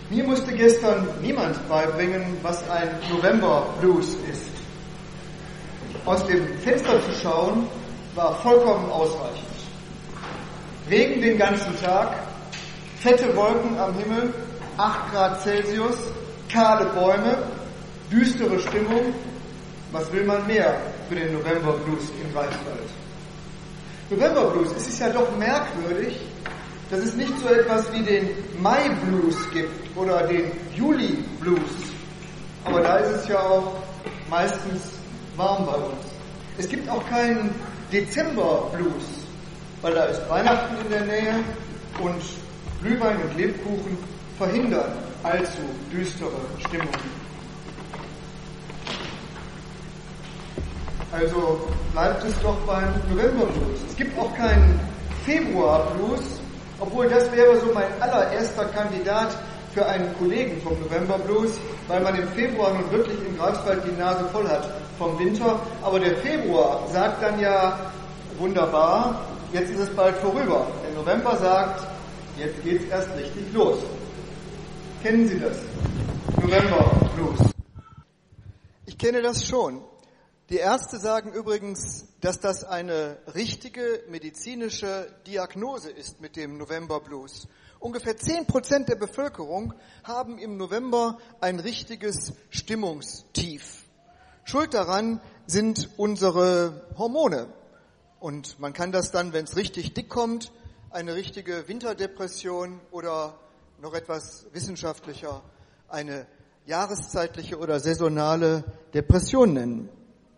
Mir musste gestern niemand beibringen, was ein November-Blues ist. Aus dem Fenster zu schauen, war vollkommen ausreichend. Regen den ganzen Tag, fette Wolken am Himmel, 8 Grad Celsius, kahle Bäume, düstere Stimmung. Was will man mehr für den November-Blues in Greifswald? November-Blues, es ist ja doch merkwürdig, dass es nicht so etwas wie den Mai-Blues gibt oder den Juli-Blues. Aber da ist es ja auch meistens warm bei uns. Es gibt auch keinen Dezember-Blues, weil da ist Weihnachten in der Nähe und Glühwein und Lebkuchen verhindern allzu düstere Stimmungen. Also bleibt es doch beim November-Blues. Es gibt auch keinen Februar-Blues, obwohl das wäre so mein allererster Kandidat für einen Kollegen vom November-Blues, weil man im Februar nun wirklich in Greifswald die Nase voll hat vom Winter. Aber der Februar sagt dann ja, wunderbar, jetzt ist es bald vorüber. Der November sagt, jetzt geht's erst richtig los. Kennen Sie das? November-Blues. Ich kenne das schon. Die Ärzte sagen übrigens, dass das eine richtige medizinische Diagnose ist mit dem November-Blues. Ungefähr 10% der Bevölkerung haben im November ein richtiges Stimmungstief. Schuld daran sind unsere Hormone. Und man kann das dann, wenn es richtig dick kommt, eine richtige Winterdepression oder noch etwas wissenschaftlicher eine jahreszeitliche oder saisonale Depression nennen.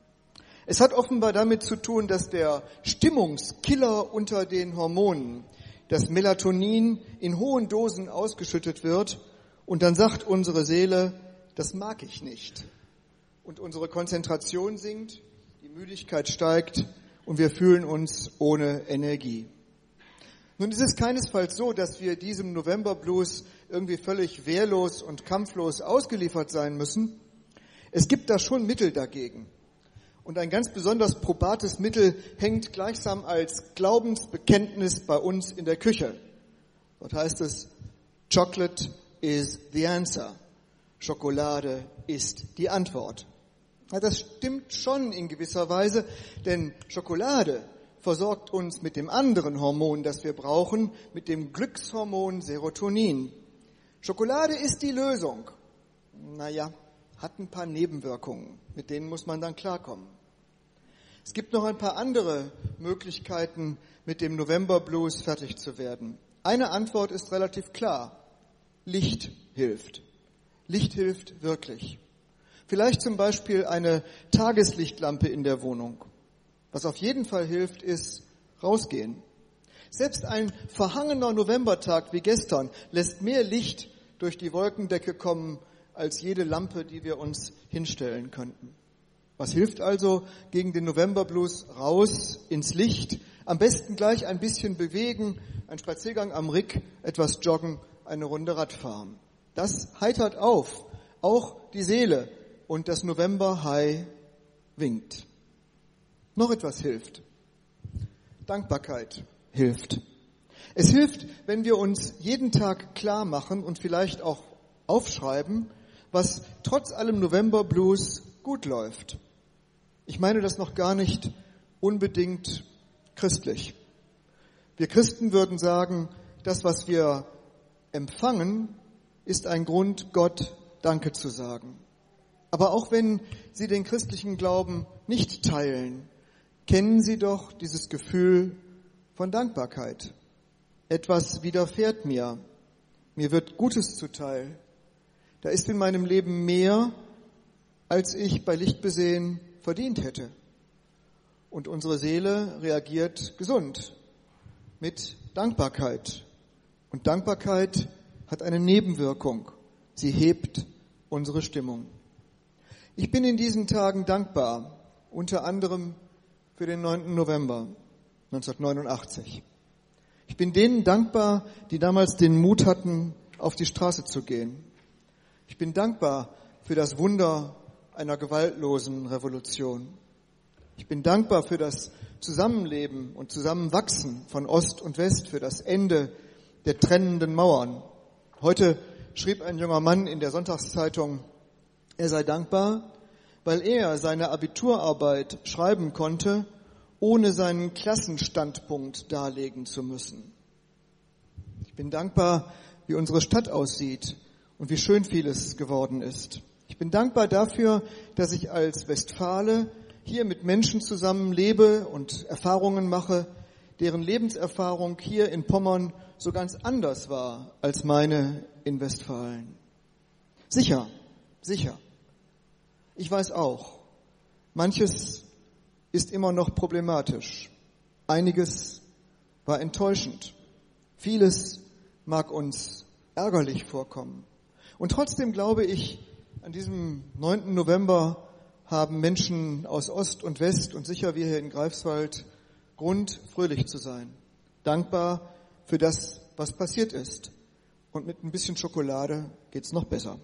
Es hat offenbar damit zu tun, dass der Stimmungskiller unter den Hormonen, das Melatonin, in hohen Dosen ausgeschüttet wird und dann sagt unsere Seele, das mag ich nicht. Und unsere Konzentration sinkt, die Müdigkeit steigt und wir fühlen uns ohne Energie. Nun ist es keinesfalls so, dass wir diesem November-Blues irgendwie völlig wehrlos und kampflos ausgeliefert sein müssen. Es gibt da schon Mittel dagegen. Und ein ganz besonders probates Mittel hängt gleichsam als Glaubensbekenntnis bei uns in der Küche. Dort heißt es, Chocolate is the answer. Schokolade ist die Antwort. Ja, das stimmt schon in gewisser Weise, denn Schokolade versorgt uns mit dem anderen Hormon, das wir brauchen, mit dem Glückshormon Serotonin. Schokolade ist die Lösung. Naja, hat ein paar Nebenwirkungen, mit denen muss man dann klarkommen. Es gibt noch ein paar andere Möglichkeiten, mit dem November-Blues fertig zu werden. Eine Antwort ist relativ klar. Licht hilft. Licht hilft wirklich. Vielleicht zum Beispiel eine Tageslichtlampe in der Wohnung. Was auf jeden Fall hilft, ist rausgehen. Selbst ein verhangener Novembertag wie gestern lässt mehr Licht durch die Wolkendecke kommen, als jede Lampe, die wir uns hinstellen könnten. Was hilft also gegen den November-Blues? Raus ins Licht, am besten gleich ein bisschen bewegen, ein Spaziergang am Rick, etwas joggen, eine Runde Radfahren. Das heitert auf, auch die Seele, und das November-High winkt. Noch etwas hilft. Dankbarkeit hilft. Es hilft, wenn wir uns jeden Tag klar machen und vielleicht auch aufschreiben, was trotz allem November-Blues gut läuft. Ich meine das noch gar nicht unbedingt christlich. Wir Christen würden sagen, das, was wir empfangen, ist ein Grund, Gott Danke zu sagen. Aber auch wenn Sie den christlichen Glauben nicht teilen, kennen Sie doch dieses Gefühl von Dankbarkeit. Etwas widerfährt mir. Mir wird Gutes zuteil. Da ist in meinem Leben mehr, als ich bei Licht besehen verdient hätte. Und unsere Seele reagiert gesund mit Dankbarkeit. Und Dankbarkeit hat eine Nebenwirkung. Sie hebt unsere Stimmung. Ich bin in diesen Tagen dankbar, unter anderem für den 9. November 1989. Ich bin denen dankbar, die damals den Mut hatten, auf die Straße zu gehen. Ich bin dankbar für das Wunder einer gewaltlosen Revolution. Ich bin dankbar für das Zusammenleben und Zusammenwachsen von Ost und West, für das Ende der trennenden Mauern. Heute schrieb ein junger Mann in der Sonntagszeitung, er sei dankbar, weil er seine Abiturarbeit schreiben konnte, ohne seinen Klassenstandpunkt darlegen zu müssen. Ich bin dankbar, wie unsere Stadt aussieht und wie schön vieles geworden ist. Ich bin dankbar dafür, dass ich als Westfale hier mit Menschen zusammen lebe und Erfahrungen mache, deren Lebenserfahrung hier in Pommern so ganz anders war als meine in Westfalen. Sicher. Ich weiß auch, manches ist immer noch problematisch. Einiges war enttäuschend. Vieles mag uns ärgerlich vorkommen. Und trotzdem glaube ich, an diesem 9. November haben Menschen aus Ost und West und sicher wir hier in Greifswald Grund, fröhlich zu sein. Dankbar für das, was passiert ist. Und mit ein bisschen Schokolade geht's noch besser.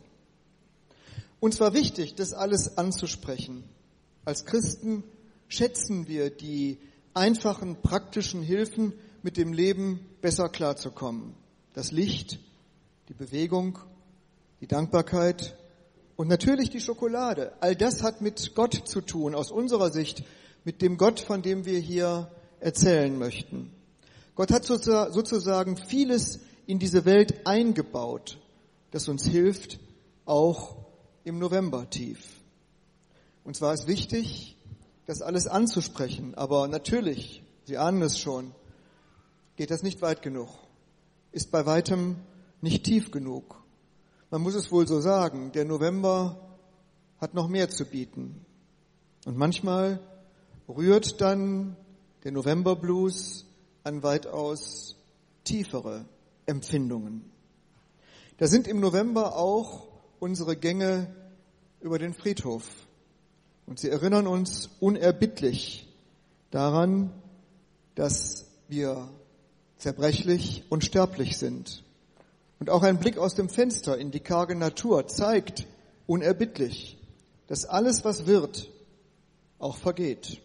Uns war wichtig, das alles anzusprechen. Als Christen schätzen wir die einfachen, praktischen Hilfen, mit dem Leben besser klarzukommen. Das Licht, die Bewegung, die Dankbarkeit und natürlich die Schokolade. All das hat mit Gott zu tun, aus unserer Sicht, mit dem Gott, von dem wir hier erzählen möchten. Gott hat sozusagen vieles in diese Welt eingebaut, das uns hilft, auch im November tief. Und zwar ist wichtig, das alles anzusprechen, aber natürlich, Sie ahnen es schon, geht das nicht weit genug, ist bei weitem nicht tief genug. Man muss es wohl so sagen, der November hat noch mehr zu bieten. Und manchmal rührt dann der Novemberblues an weitaus tiefere Empfindungen. Da sind im November auch unsere Gänge über den Friedhof. Und sie erinnern uns unerbittlich daran, dass wir zerbrechlich und sterblich sind. Und auch ein Blick aus dem Fenster in die karge Natur zeigt unerbittlich, dass alles, was wird, auch vergeht.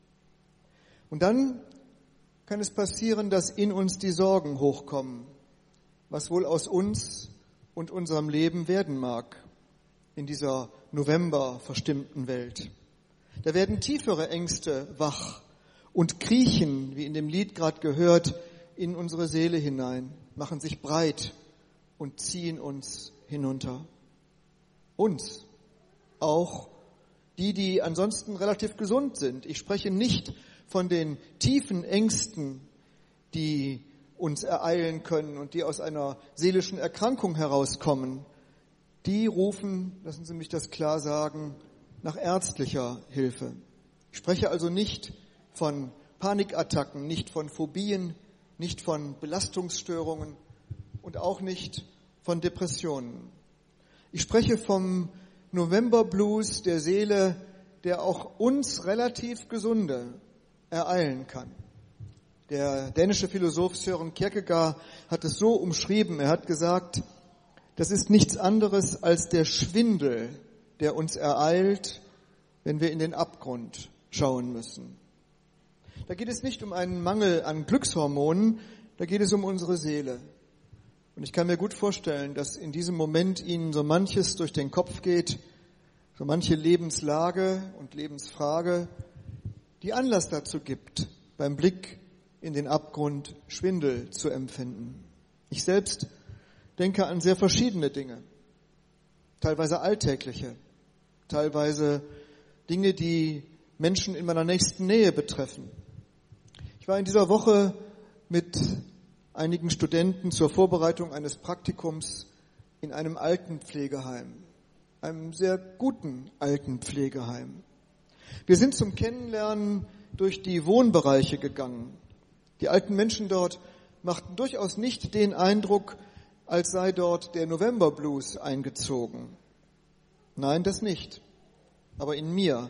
Und dann kann es passieren, dass in uns die Sorgen hochkommen, was wohl aus uns und unserem Leben werden mag in dieser November verstimmten Welt. Da werden tiefere Ängste wach und kriechen, wie in dem Lied gerade gehört, in unsere Seele hinein, machen sich breit und ziehen uns hinunter. Uns, auch die ansonsten relativ gesund sind. Ich spreche nicht von den tiefen Ängsten, die uns ereilen können und die aus einer seelischen Erkrankung herauskommen. Die rufen, lassen Sie mich das klar sagen, nach ärztlicher Hilfe. Ich spreche also nicht von Panikattacken, nicht von Phobien, nicht von Belastungsstörungen und auch nicht von Depressionen. Ich spreche vom Novemberblues der Seele, der auch uns relativ Gesunde ereilen kann. Der dänische Philosoph Søren Kierkegaard hat es so umschrieben, er hat gesagt, das ist nichts anderes als der Schwindel, der uns ereilt, wenn wir in den Abgrund schauen müssen. Da geht es nicht um einen Mangel an Glückshormonen, da geht es um unsere Seele. Und ich kann mir gut vorstellen, dass in diesem Moment Ihnen so manches durch den Kopf geht, so manche Lebenslage und Lebensfrage, die Anlass dazu gibt, beim Blick in den Abgrund Schwindel zu empfinden. Ich selbst denke an sehr verschiedene Dinge, teilweise alltägliche, teilweise Dinge, die Menschen in meiner nächsten Nähe betreffen. Ich war in dieser Woche mit einigen Studenten zur Vorbereitung eines Praktikums in einem Altenpflegeheim, einem sehr guten Altenpflegeheim. Wir sind zum Kennenlernen durch die Wohnbereiche gegangen. Die alten Menschen dort machten durchaus nicht den Eindruck, als sei dort der Novemberblues eingezogen. Nein, das nicht. Aber in mir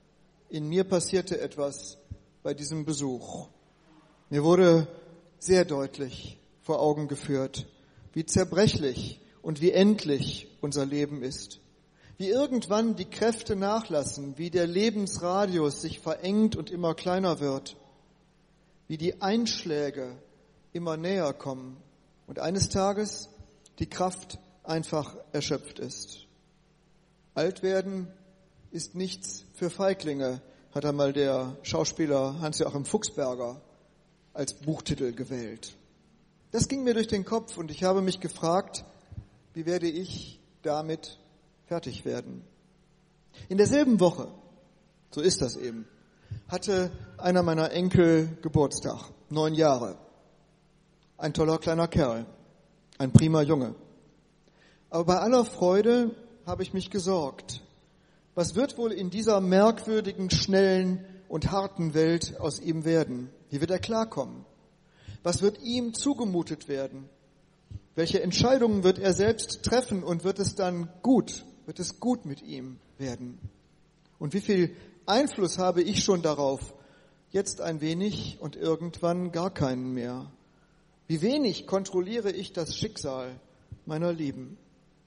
passierte etwas bei diesem Besuch. Mir wurde sehr deutlich vor Augen geführt, wie zerbrechlich und wie endlich unser Leben ist. Wie irgendwann die Kräfte nachlassen, wie der Lebensradius sich verengt und immer kleiner wird, wie die Einschläge immer näher kommen und eines Tages die Kraft einfach erschöpft ist. Alt werden ist nichts für Feiglinge, hat einmal der Schauspieler Hans-Joachim Fuchsberger als Buchtitel gewählt. Das ging mir durch den Kopf und ich habe mich gefragt, wie werde ich damit fertig werden? In derselben Woche, so ist das eben, hatte einer meiner Enkel Geburtstag, 9 Jahre. Ein toller kleiner Kerl, ein prima Junge. Aber bei aller Freude habe ich mich gesorgt. Was wird wohl in dieser merkwürdigen, schnellen und harten Welt aus ihm werden? Wie wird er klarkommen? Was wird ihm zugemutet werden? Welche Entscheidungen wird er selbst treffen und wird es dann gut? Wird es gut mit ihm werden? Und wie viel Einfluss habe ich schon darauf? Jetzt ein wenig und irgendwann gar keinen mehr. Wie wenig kontrolliere ich das Schicksal meiner Lieben?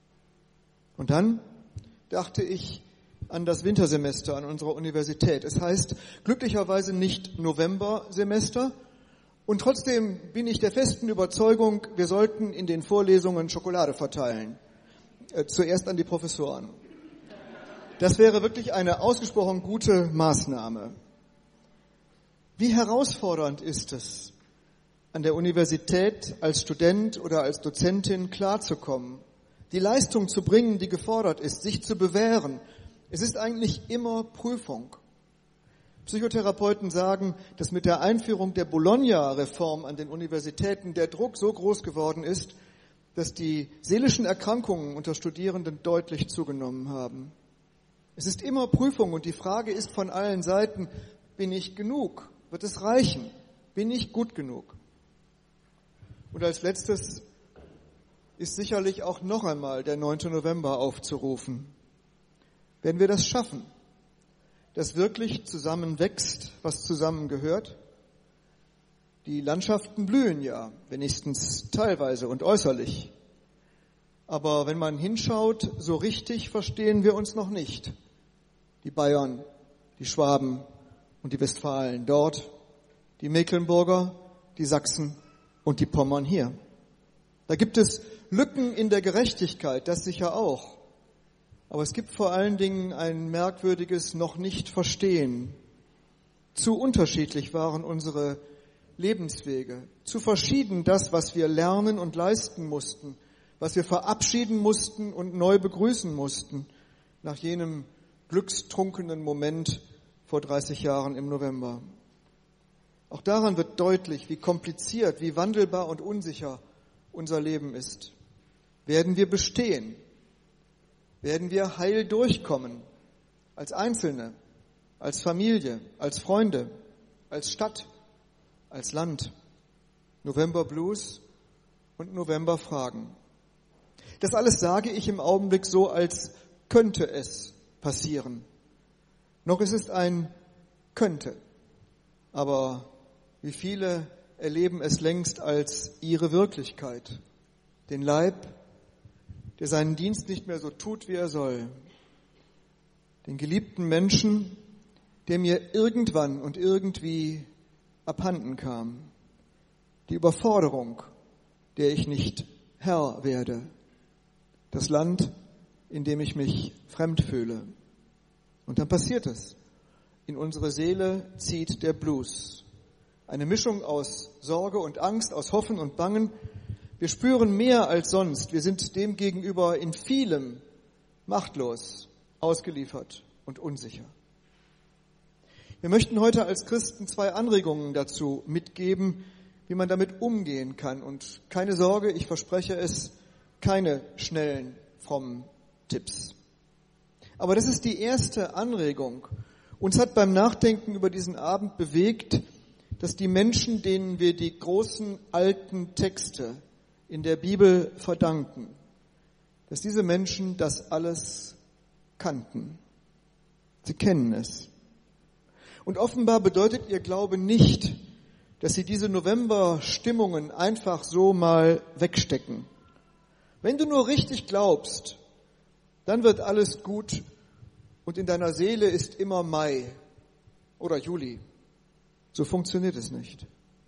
Und dann dachte ich an das Wintersemester an unserer Universität. Es heißt glücklicherweise nicht Novembersemester. Und trotzdem bin ich der festen Überzeugung, wir sollten in den Vorlesungen Schokolade verteilen. Zuerst an die Professoren. Das wäre wirklich eine ausgesprochen gute Maßnahme. Wie herausfordernd ist es, an der Universität als Student oder als Dozentin klarzukommen, die Leistung zu bringen, die gefordert ist, sich zu bewähren. Es ist eigentlich immer Prüfung. Psychotherapeuten sagen, dass mit der Einführung der Bologna-Reform an den Universitäten der Druck so groß geworden ist, dass die seelischen Erkrankungen unter Studierenden deutlich zugenommen haben. Es ist immer Prüfung und die Frage ist von allen Seiten, bin ich genug? Wird es reichen? Bin ich gut genug? Und als letztes ist sicherlich auch noch einmal der 9. November aufzurufen. Werden wir das schaffen, dass wirklich zusammenwächst, was zusammengehört? Die Landschaften blühen ja, wenigstens teilweise und äußerlich. Aber wenn man hinschaut, so richtig verstehen wir uns noch nicht. Die Bayern, die Schwaben und die Westfalen dort, die Mecklenburger, die Sachsen und die Pommern hier. Da gibt es Lücken in der Gerechtigkeit, das sicher auch. Aber es gibt vor allen Dingen ein merkwürdiges noch nicht Verstehen. Zu unterschiedlich waren unsere Lebenswege. Zu verschieden das, was wir lernen und leisten mussten, was wir verabschieden mussten und neu begrüßen mussten nach jenem glückstrunkenen Moment vor 30 Jahren im November. Auch daran wird deutlich, wie kompliziert, wie wandelbar und unsicher unser Leben ist. Werden wir bestehen? Werden wir heil durchkommen? Als Einzelne, als Familie, als Freunde, als Stadt, als Land? November Blues und November Fragen. Das alles sage ich im Augenblick so, als könnte es passieren. Noch ist es ein könnte. Aber wie viele erleben es längst als ihre Wirklichkeit? Den Leib, der seinen Dienst nicht mehr so tut, wie er soll. Den geliebten Menschen, der mir irgendwann und irgendwie abhanden kam. Die Überforderung, der ich nicht Herr werde. Das Land, in dem ich mich fremd fühle. Und dann passiert es. In unsere Seele zieht der Blues. Eine Mischung aus Sorge und Angst, aus Hoffen und Bangen. Wir spüren mehr als sonst. Wir sind dem gegenüber in vielem machtlos, ausgeliefert und unsicher. Wir möchten heute als Christen 2 Anregungen dazu mitgeben, wie man damit umgehen kann. Und keine Sorge, ich verspreche es, keine schnellen, frommen Tipps. Aber das ist die erste Anregung. Uns hat beim Nachdenken über diesen Abend bewegt, dass die Menschen, denen wir die großen alten Texte in der Bibel verdanken, dass diese Menschen das alles kannten. Sie kennen es. Und offenbar bedeutet ihr Glaube nicht, dass sie diese November-Stimmungen einfach so mal wegstecken. Wenn du nur richtig glaubst, dann wird alles gut und in deiner Seele ist immer Mai oder Juli. So funktioniert es nicht.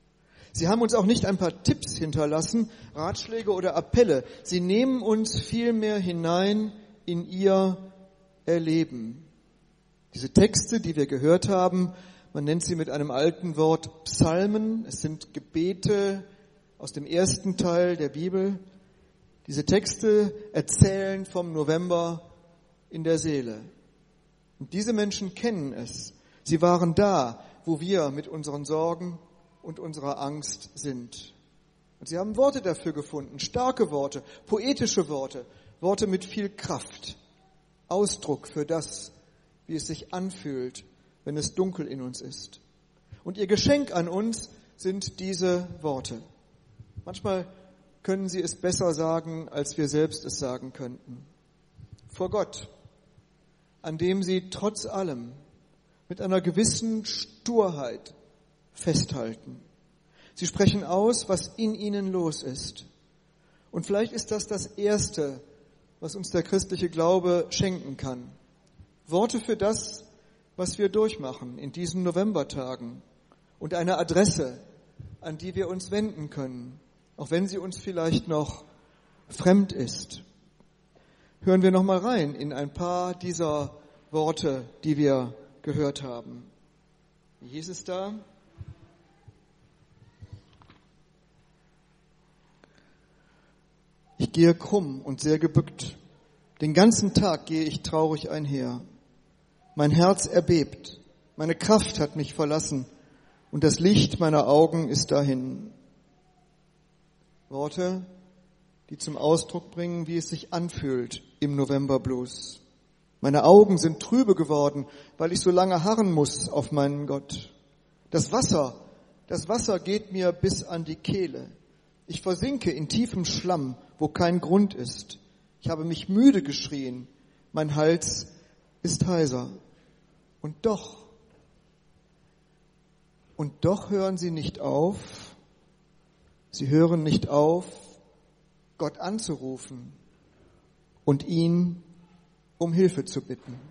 Sie haben uns auch nicht ein paar Tipps hinterlassen, Ratschläge oder Appelle. Sie nehmen uns vielmehr hinein in ihr Erleben. Diese Texte, die wir gehört haben, man nennt sie mit einem alten Wort Psalmen. Es sind Gebete aus dem ersten Teil der Bibel. Diese Texte erzählen vom November in der Seele. Und diese Menschen kennen es. Sie waren da, wo wir mit unseren Sorgen und unserer Angst sind. Und sie haben Worte dafür gefunden, starke Worte, poetische Worte, Worte mit viel Kraft, Ausdruck für das, wie es sich anfühlt, wenn es dunkel in uns ist. Und ihr Geschenk an uns sind diese Worte. Manchmal können sie es besser sagen, als wir selbst es sagen könnten. Vor Gott, an dem sie trotz allem mit einer gewissen Sturheit festhalten. Sie sprechen aus, was in ihnen los ist. Und vielleicht ist das das Erste, was uns der christliche Glaube schenken kann. Worte für das, was wir durchmachen in diesen Novembertagen und eine Adresse, an die wir uns wenden können, auch wenn sie uns vielleicht noch fremd ist. Hören wir noch mal rein in ein paar dieser Worte, die wir gehört haben. Wie hieß es da? Ich gehe krumm und sehr gebückt. Den ganzen Tag gehe ich traurig einher. Mein Herz erbebt. Meine Kraft hat mich verlassen und das Licht meiner Augen ist dahin. Worte, die zum Ausdruck bringen, wie es sich anfühlt im Novemberblues. Meine Augen sind trübe geworden, weil ich so lange harren muss auf meinen Gott. Das Wasser geht mir bis an die Kehle. Ich versinke in tiefem Schlamm, wo kein Grund ist. Ich habe mich müde geschrien. Mein Hals ist heiser. Und doch hören sie nicht auf. Sie hören nicht auf, Gott anzurufen und ihn um Hilfe zu bitten.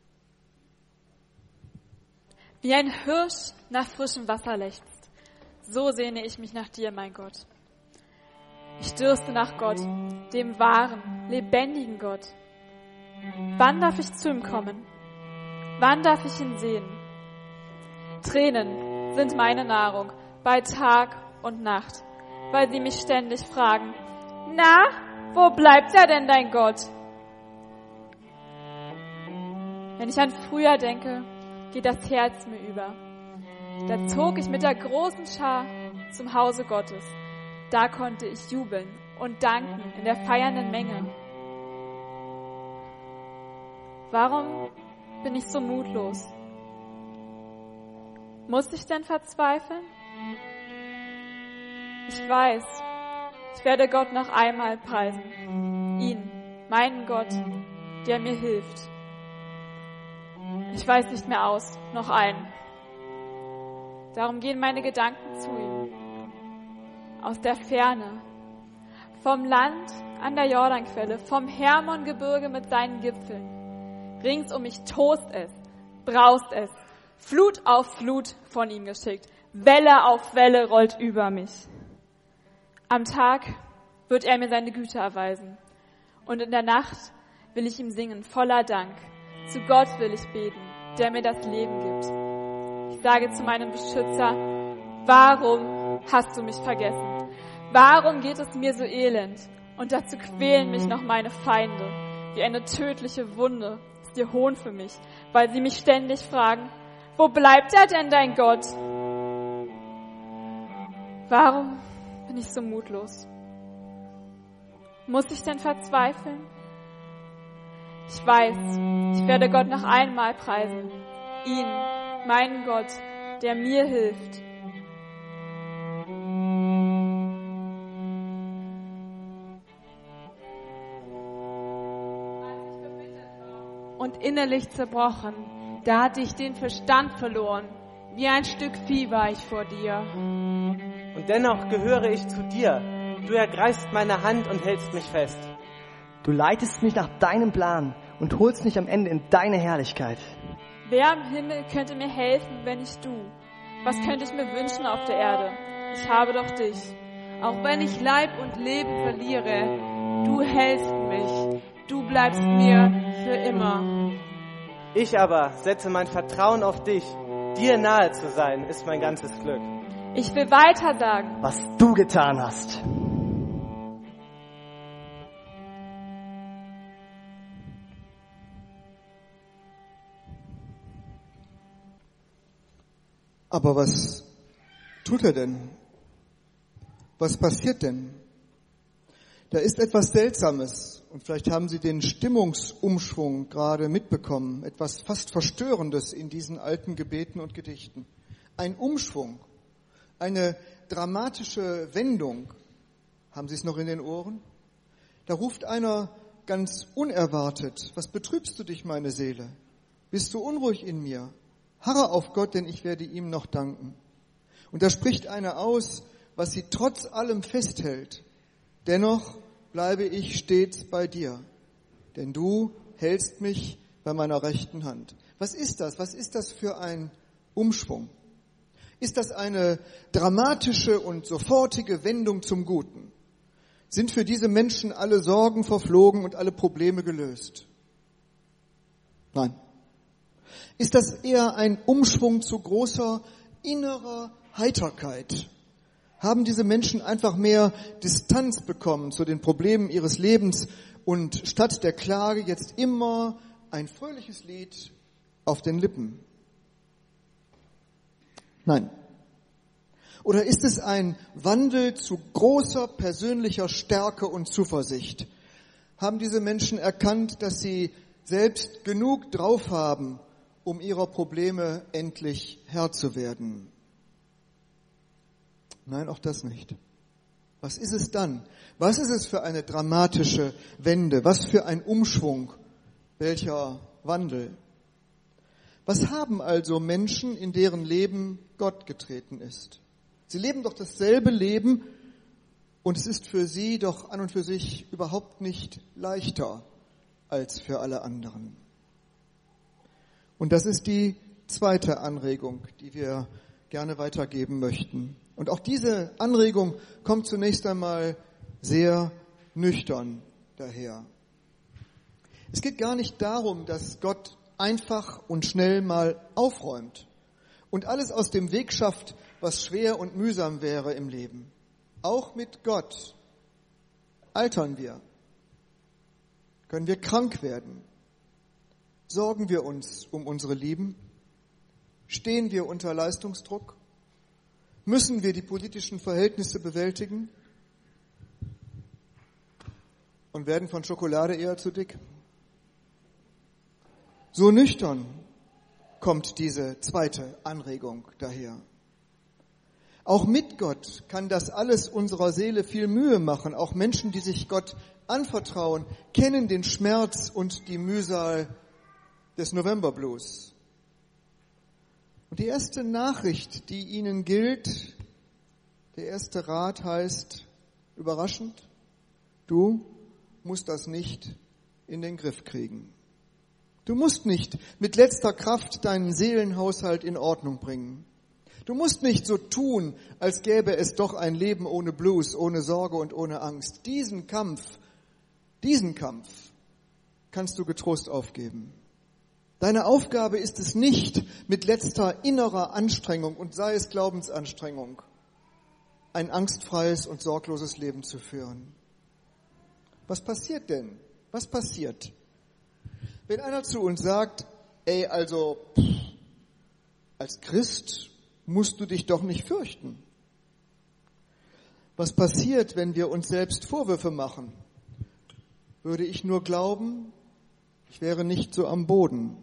Wie ein Hirsch nach frischem Wasser lechzt, so sehne ich mich nach dir, mein Gott. Ich dürste nach Gott, dem wahren, lebendigen Gott. Wann darf ich zu ihm kommen? Wann darf ich ihn sehen? Tränen sind meine Nahrung bei Tag und Nacht, weil sie mich ständig fragen, na, wo bleibt er denn, dein Gott? Wenn ich an früher denke, geht das Herz mir über. Da zog ich mit der großen Schar zum Hause Gottes. Da konnte ich jubeln und danken in der feiernden Menge. Warum bin ich so mutlos? Muss ich denn verzweifeln? Ich weiß, ich werde Gott noch einmal preisen. Ihn, meinen Gott, der mir hilft. Ich weiß nicht mehr aus, noch ein. Darum gehen meine Gedanken zu ihm. Aus der Ferne, vom Land an der Jordanquelle, vom Hermongebirge mit seinen Gipfeln. Rings um mich tost es, braust es, Flut auf Flut von ihm geschickt. Welle auf Welle rollt über mich. Am Tag wird er mir seine Güte erweisen. Und in der Nacht will ich ihm singen, voller Dank. Zu Gott will ich beten, der mir das Leben gibt. Ich sage zu meinem Beschützer, warum hast du mich vergessen? Warum geht es mir so elend? Und dazu quälen mich noch meine Feinde. Wie eine tödliche Wunde ist ihr Hohn für mich, weil sie mich ständig fragen, wo bleibt er denn, dein Gott? Warum bin ich so mutlos? Muss ich denn verzweifeln? Ich weiß, ich werde Gott noch einmal preisen. Ihn, meinen Gott, der mir hilft. Und innerlich zerbrochen, da hatte ich den Verstand verloren. Wie ein Stück Vieh war ich vor dir. Und dennoch gehöre ich zu dir. Du ergreifst meine Hand und hältst mich fest. Du leitest mich nach deinem Plan und holst mich am Ende in deine Herrlichkeit. Wer im Himmel könnte mir helfen, wenn nicht du? Was könnte ich mir wünschen auf der Erde? ich habe doch dich. Auch wenn ich Leib und Leben verliere, du hältst mich, du bleibst mir für immer. Ich aber setze mein Vertrauen auf dich. Dir nahe zu sein, ist mein ganzes Glück. Ich will weiter sagen, was du getan hast. Aber was tut er denn? Was passiert denn? Da ist etwas Seltsames und vielleicht haben Sie den Stimmungsumschwung gerade mitbekommen, etwas fast Verstörendes in diesen alten Gebeten und Gedichten. Ein Umschwung, eine dramatische Wendung. Haben Sie es noch in den Ohren? Da ruft einer ganz unerwartet: Was betrübst du dich, meine Seele? Bist du unruhig in mir? Harre auf Gott, denn ich werde ihm noch danken. Und da spricht einer aus, was sie trotz allem festhält. Dennoch bleibe ich stets bei dir, denn du hältst mich bei meiner rechten Hand. Was ist das? Was ist das für ein Umschwung? Ist das eine dramatische und sofortige Wendung zum Guten? Sind für diese Menschen alle Sorgen verflogen und alle Probleme gelöst? Nein. Ist das eher ein Umschwung zu großer innerer Heiterkeit? Haben diese Menschen einfach mehr Distanz bekommen zu den Problemen ihres Lebens und statt der Klage jetzt immer ein fröhliches Lied auf den Lippen? Nein. Oder ist es ein Wandel zu großer persönlicher Stärke und Zuversicht? Haben diese Menschen erkannt, dass sie selbst genug drauf haben, um ihrer Probleme endlich Herr zu werden? Nein, auch das nicht. Was ist es dann? Was ist es für eine dramatische Wende? Was für ein Umschwung? Welcher Wandel? Was haben also Menschen, in deren Leben Gott getreten ist? Sie leben doch dasselbe Leben und es ist für sie doch an und für sich überhaupt nicht leichter als für alle anderen. Und das ist die zweite Anregung, die wir gerne weitergeben möchten. Und auch diese Anregung kommt zunächst einmal sehr nüchtern daher. Es geht gar nicht darum, dass Gott einfach und schnell mal aufräumt und alles aus dem Weg schafft, was schwer und mühsam wäre im Leben. Auch mit Gott altern wir, können wir krank werden. Sorgen wir uns um unsere Lieben? Stehen wir unter Leistungsdruck? Müssen wir die politischen Verhältnisse bewältigen? Und werden von Schokolade eher zu dick? So nüchtern kommt diese zweite Anregung daher. Auch mit Gott kann das alles unserer Seele viel Mühe machen. Auch Menschen, die sich Gott anvertrauen, kennen den Schmerz und die Mühsal des November Blues. Und die erste Nachricht, die ihnen gilt, der erste Rat heißt, überraschend, du musst das nicht in den Griff kriegen. Du musst nicht mit letzter Kraft deinen Seelenhaushalt in Ordnung bringen. Du musst nicht so tun, als gäbe es doch ein Leben ohne Blues, ohne Sorge und ohne Angst. Diesen Kampf kannst du getrost aufgeben. Deine Aufgabe ist es nicht, mit letzter innerer Anstrengung und sei es Glaubensanstrengung, ein angstfreies und sorgloses Leben zu führen. Was passiert denn? Was passiert? Wenn einer zu uns sagt, als Christ musst du dich doch nicht fürchten. Was passiert, wenn wir uns selbst Vorwürfe machen? Würde ich nur glauben, ich wäre nicht so am Boden.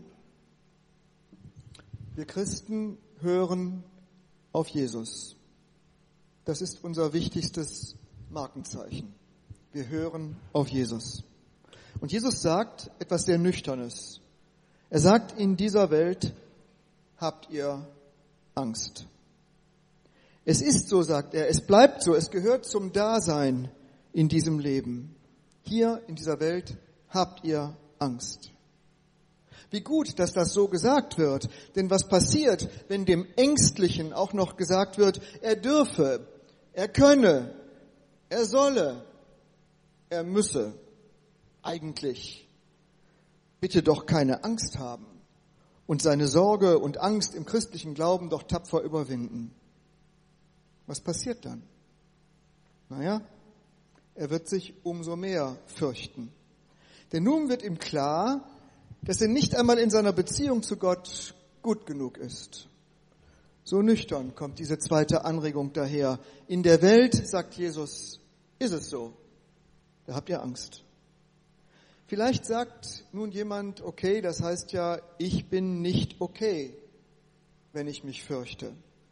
Wir Christen hören auf Jesus. Das ist unser wichtigstes Markenzeichen. Wir hören auf Jesus. Und Jesus sagt etwas sehr Nüchternes. Er sagt, in dieser Welt habt ihr Angst. Es ist so, sagt er, es bleibt so, es gehört zum Dasein in diesem Leben. Hier in dieser Welt habt ihr Angst. Wie gut, dass das so gesagt wird, denn was passiert, wenn dem Ängstlichen auch noch gesagt wird, er dürfe er könne, er solle, er müsse eigentlich bitte doch keine Angst haben und seine Sorge und Angst im christlichen Glauben doch tapfer überwinden. Was passiert dann? Naja, er wird sich umso mehr fürchten. Denn nun wird ihm klar, dass er nicht einmal in seiner Beziehung zu Gott gut genug ist. So nüchtern kommt diese zweite Anregung daher. In der Welt, sagt Jesus, ist es so. Da habt ihr Angst. Vielleicht sagt nun jemand, okay, das heißt ja, ich bin nicht okay, wenn ich mich fürchte.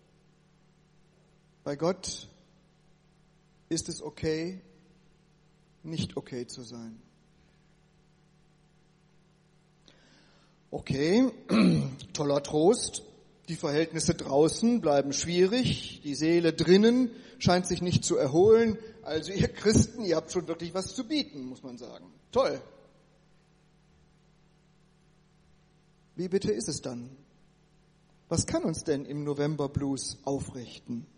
Bei Gott ist es okay, nicht okay zu sein. Okay, toller Trost. Die Verhältnisse draußen bleiben schwierig. Die Seele drinnen scheint sich nicht zu erholen. Also ihr Christen, ihr habt schon wirklich was zu bieten, muss man sagen. Toll. Wie bitte ist es dann? Was kann uns denn im November Blues aufrichten?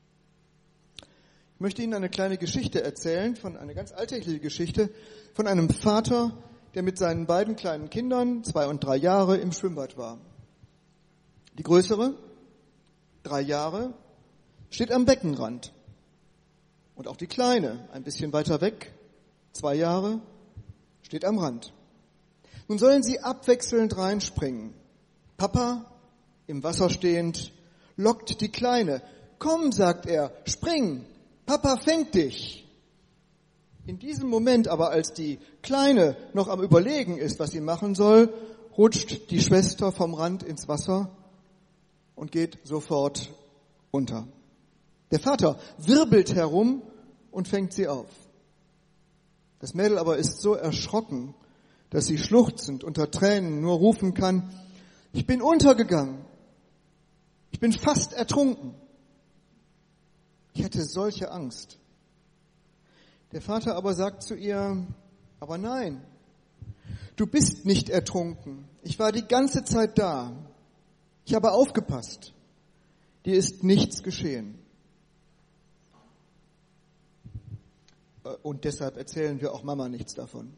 Ich möchte Ihnen eine kleine Geschichte erzählen, eine ganz alltägliche Geschichte, von einem Vater, der mit seinen beiden kleinen Kindern, 2 und 3 Jahre, im Schwimmbad war. Die größere, 3 Jahre, steht am Beckenrand. Und auch die kleine, ein bisschen weiter weg, 2 Jahre, steht am Rand. Nun sollen sie abwechselnd reinspringen. Papa, im Wasser stehend, lockt die Kleine. Komm, sagt er, spring, Papa fängt dich. In diesem Moment aber, als die Kleine noch am Überlegen ist, was sie machen soll, rutscht die Schwester vom Rand ins Wasser und geht sofort unter. Der Vater wirbelt herum und fängt sie auf. Das Mädel aber ist so erschrocken, dass sie schluchzend unter Tränen nur rufen kann, ich bin untergegangen, ich bin fast ertrunken. Ich hatte solche Angst. Der Vater aber sagt zu ihr, aber nein, du bist nicht ertrunken. Ich war die ganze Zeit da. Ich habe aufgepasst. Dir ist nichts geschehen. Und deshalb erzählen wir auch Mama nichts davon.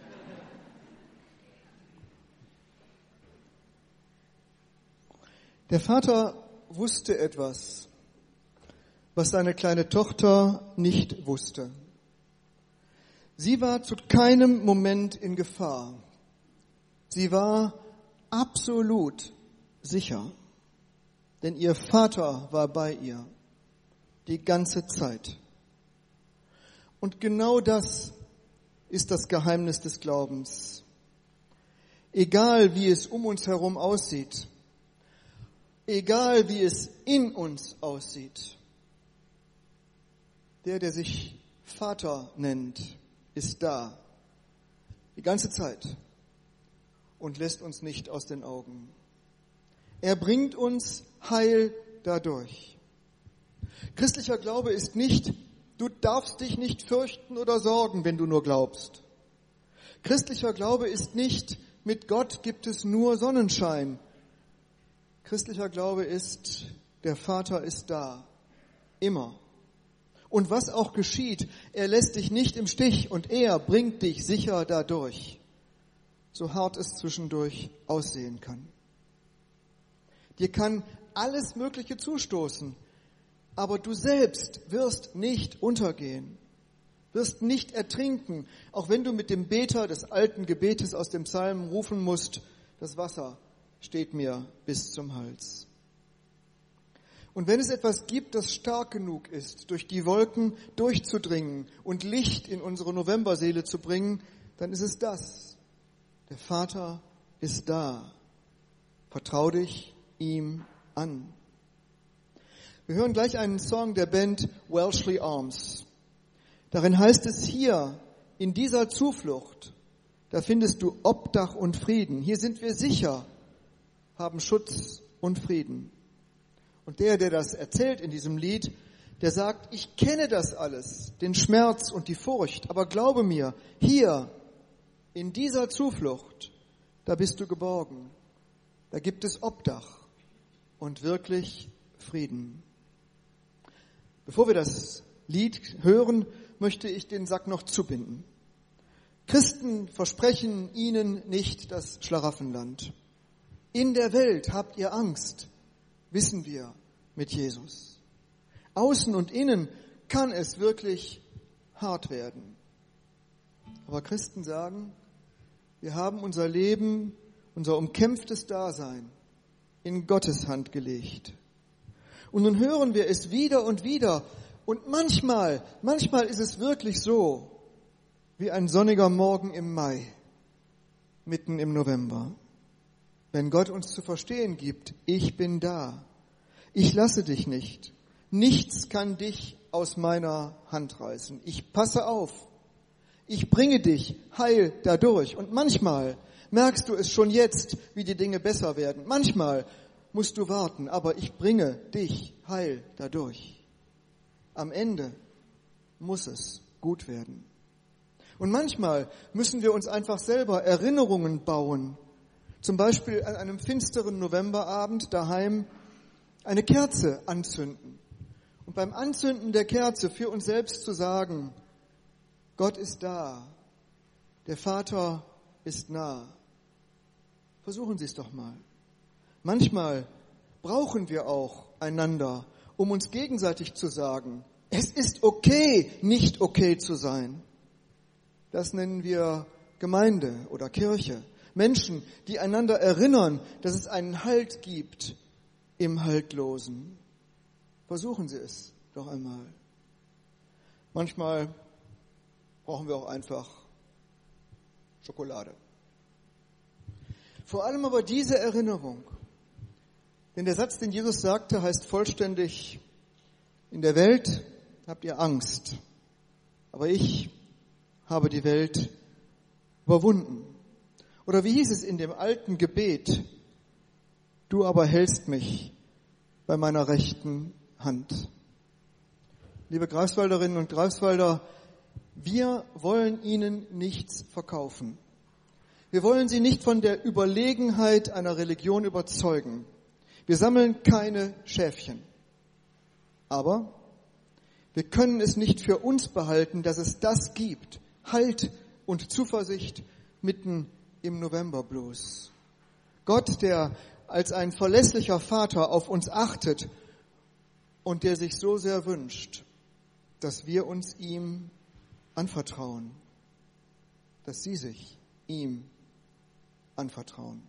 Der Vater wusste etwas, was seine kleine Tochter nicht wusste. Sie war zu keinem Moment in Gefahr. Sie war absolut sicher, denn ihr Vater war bei ihr die ganze Zeit. Und genau das ist das Geheimnis des Glaubens. Egal wie es um uns herum aussieht, egal wie es in uns aussieht, der sich Vater nennt, ist da, die ganze Zeit und lässt uns nicht aus den Augen. Er bringt uns Heil dadurch. Christlicher Glaube ist nicht, du darfst dich nicht fürchten oder sorgen, wenn du nur glaubst. Christlicher Glaube ist nicht, mit Gott gibt es nur Sonnenschein. Christlicher Glaube ist, der Vater ist da, immer. Und was auch geschieht, er lässt dich nicht im Stich und er bringt dich sicher dadurch, so hart es zwischendurch aussehen kann. Dir kann alles Mögliche zustoßen, aber du selbst wirst nicht untergehen, wirst nicht ertrinken, auch wenn du mit dem Beter des alten Gebetes aus dem Psalm rufen musst, das Wasser steht mir bis zum Hals. Und wenn es etwas gibt, das stark genug ist, durch die Wolken durchzudringen und Licht in unsere Novemberseele zu bringen, dann ist es das. Der Vater ist da. Vertrau dich ihm an. Wir hören gleich einen Song der Band Welshly Arms. Darin heißt es hier, in dieser Zuflucht, da findest du Obdach und Frieden. Hier sind wir sicher, haben Schutz und Frieden. Und der das erzählt in diesem Lied, der sagt, ich kenne das alles, den Schmerz und die Furcht, aber glaube mir, hier, in dieser Zuflucht, da bist du geborgen. Da gibt es Obdach und wirklich Frieden. Bevor wir das Lied hören, möchte ich den Sack noch zubinden. Christen versprechen ihnen nicht das Schlaraffenland. In der Welt habt ihr Angst, wissen wir mit Jesus. Außen und innen kann es wirklich hart werden. Aber Christen sagen, wir haben unser Leben, unser umkämpftes Dasein in Gottes Hand gelegt. Und nun hören wir es wieder und wieder. Und manchmal ist es wirklich so, wie ein sonniger Morgen im Mai, mitten im November. Wenn Gott uns zu verstehen gibt, ich bin da, ich lasse dich nicht, nichts kann dich aus meiner Hand reißen. Ich passe auf, ich bringe dich heil dadurch. Und manchmal merkst du es schon jetzt, wie die Dinge besser werden. Manchmal musst du warten, aber ich bringe dich heil dadurch. Am Ende muss es gut werden. Und manchmal müssen wir uns einfach selber Erinnerungen bauen. Zum Beispiel an einem finsteren Novemberabend daheim eine Kerze anzünden. Und beim Anzünden der Kerze für uns selbst zu sagen, Gott ist da, der Vater ist nah. Versuchen Sie es doch mal. Manchmal brauchen wir auch einander, um uns gegenseitig zu sagen, es ist okay, nicht okay zu sein. Das nennen wir Gemeinde oder Kirche. Menschen, die einander erinnern, dass es einen Halt gibt im Haltlosen. Versuchen Sie es doch einmal. Manchmal brauchen wir auch einfach Schokolade. Vor allem aber diese Erinnerung. Denn der Satz, den Jesus sagte, heißt vollständig, in der Welt habt ihr Angst, aber ich habe die Welt überwunden. Oder wie hieß es in dem alten Gebet, du aber hältst mich bei meiner rechten Hand. Liebe Greifswalderinnen und Greifswalder, wir wollen Ihnen nichts verkaufen. Wir wollen Sie nicht von der Überlegenheit einer Religion überzeugen. Wir sammeln keine Schäfchen. Aber wir können es nicht für uns behalten, dass es das gibt. Halt und Zuversicht mitten im Novemberblues. Gott, der als ein verlässlicher Vater auf uns achtet und der sich so sehr wünscht, dass wir uns ihm anvertrauen, dass Sie sich ihm anvertrauen.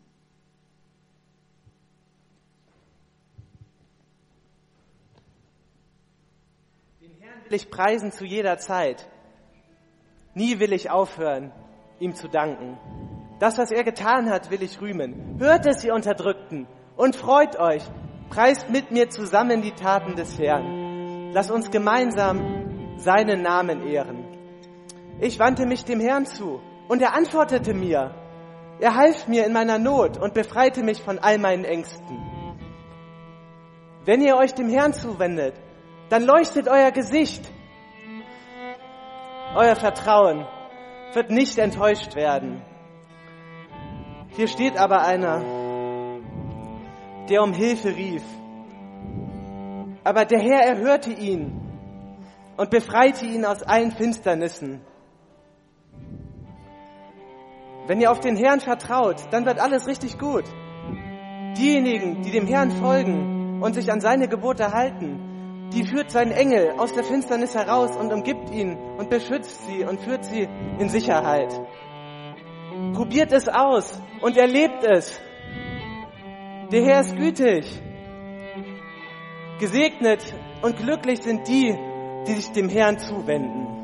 Den Herrn will ich preisen zu jeder Zeit. Nie will ich aufhören, ihm zu danken. Das, was er getan hat, will ich rühmen. Hört es, ihr Unterdrückten, und freut euch. Preist mit mir zusammen die Taten des Herrn. Lasst uns gemeinsam seinen Namen ehren. Ich wandte mich dem Herrn zu, und er antwortete mir. Er half mir in meiner Not und befreite mich von all meinen Ängsten. Wenn ihr euch dem Herrn zuwendet, dann leuchtet euer Gesicht. Euer Vertrauen wird nicht enttäuscht werden. Hier steht aber einer, der um Hilfe rief. Aber der Herr erhörte ihn und befreite ihn aus allen Finsternissen. Wenn ihr auf den Herrn vertraut, dann wird alles richtig gut. Diejenigen, die dem Herrn folgen und sich an seine Gebote halten, die führt sein Engel aus der Finsternis heraus und umgibt ihn und beschützt sie und führt sie in Sicherheit. Probiert es aus und erlebt es. Der Herr ist gütig. Gesegnet und glücklich sind die, die sich dem Herrn zuwenden.